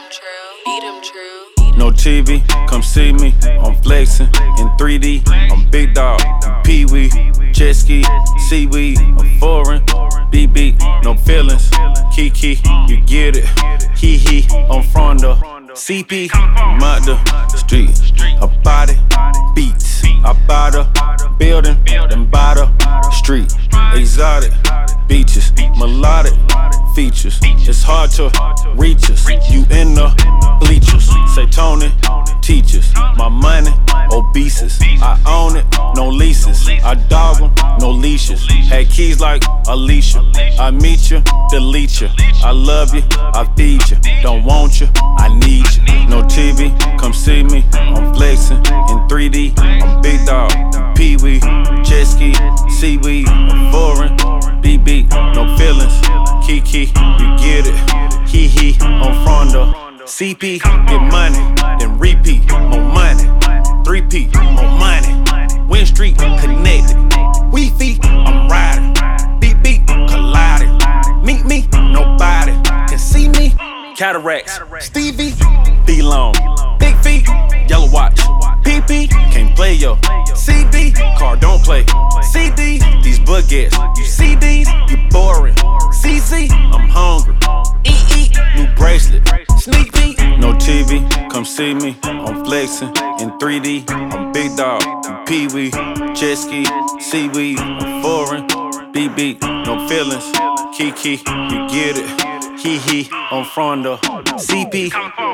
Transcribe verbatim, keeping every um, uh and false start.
Trill. Beat 'em, Trill. No T V, come see me. I'm flexing in three D. I'm big dog, Pee Wee, jet ski, seaweed. I'm foreign, B B, no feelings. Kiki, you get it. Hee hee, I'm from the C P, I'm out the street. A body beats. I buy the building, then buy the street. Exotic beaches, melodic features. It's hard to reach us. You in the bleachers. Say Tony, teachers. My money, obeses. I own it, no leases. I dog them, no leashes. Had keys like Alicia. I meet you, delete you. I love you, I feed you. Don't want you, I need you. No T V, come see me. I'm flexing in three D. I'm big dog, Pee Wee, jet ski, seaweed. I'm foreign, B B, no feelings. Kiki, you get it. Hee hee, I'm from the C P. Get money, then repeat. More money, three P, more money. Win Street, connected. Wi-Fi, I'm riding. Beat beat, colliding. Meet me, nobody can see me. Cataracts, Stevie, B-Long. Big feet, yellow watch. P P, can't play yo. C D, car don't play. C D, these baguettes. You C Ds, you boring. C Z, I'm hungry. E E, new bracelet. Sneak peek, no T V, come see me. I'm flexing in three D. I'm big dog, Pee Wee, jet ski, seaweed. I'm foreign, B B, no feelings. Kiki, you get it. Hee hee, I'm from the C P.